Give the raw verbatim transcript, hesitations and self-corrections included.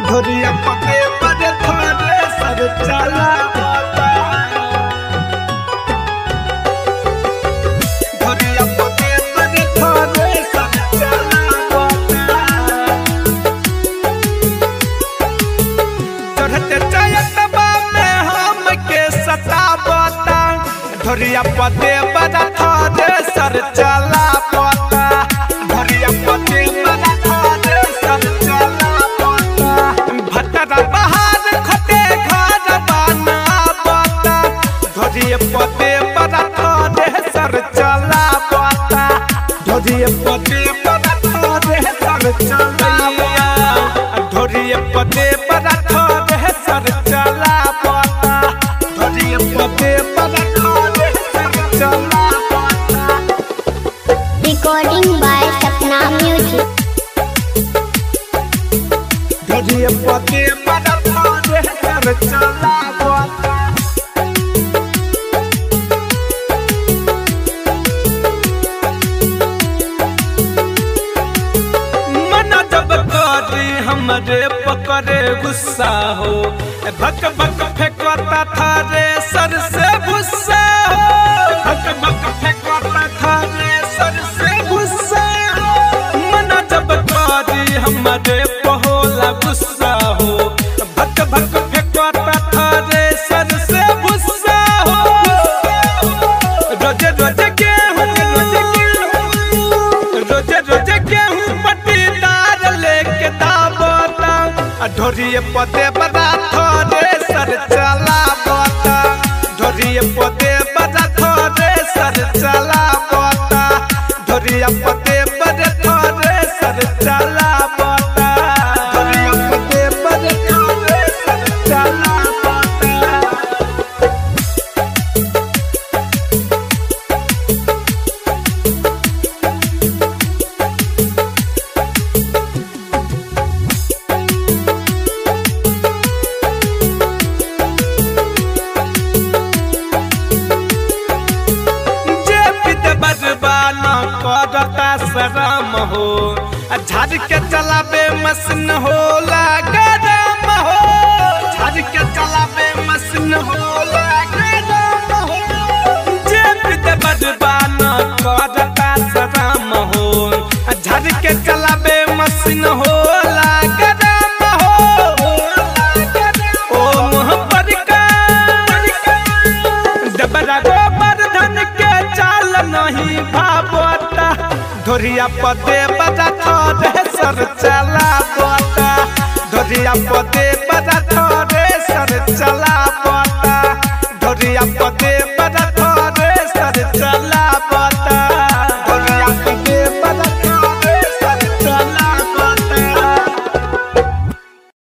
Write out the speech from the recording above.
धोरिया पते बड़े थारे सर चला बता धोरिया पते बड़े थारे सर चला बता चढ़ते चयतबा में हम के सता बता धोरिया पते बड़ा थारे सर चला बता धोरिया पते बड़ा थारे सर चला बता भटरा बाहर खटे घर बना बता धोरिया पते बड़ा थारे सर चला बता धोरिया पते बड़ा थारे सर चला बता धोरिया पते बड़ा थारे सर चला बता धोरिया पते बड़ा थारे सर चला बता Recording by Sapna Music. धोरिया पते बड़ा थारे सर चला बता मना जब करी हमरे पकड़े गुस्सा हो भक भक फेंकता थारे सर से गुस्सा हो भक भक फेंकता थारे सर से गुस्सा हो मना जब करी हमरे पहोला गुस्सा हो भक भक फेंकता थारे सर से गुस्सा हो रोजे रोजे गेहूं रोजे रोजे गेहूं पट्टीदार लेके दाबता ढोरिए पते बड़ा थारे सर चला बता ढोरिए पते बड़ा थारे सर चला बता ढोरिया पते बड़े थारे सर चला बता ढोरिया पते बड़े थारे सर चला बता जे पित बजबाना करता शरम हो झाड़ के चलाबे मसन हो गरम हो झाड़ के चलाबे मसन हो गरम हो जे पित बजबाना करता शरम हो झाड़ के चलाबे मसन हो गरम हो ओ मुँह पर का डबरा गोबर धन के चाल नहीं भावता धोरिया पते बड़ा थारे सर चला बता धोरिया पते बड़ा थारे सर चला बता धोरिया पते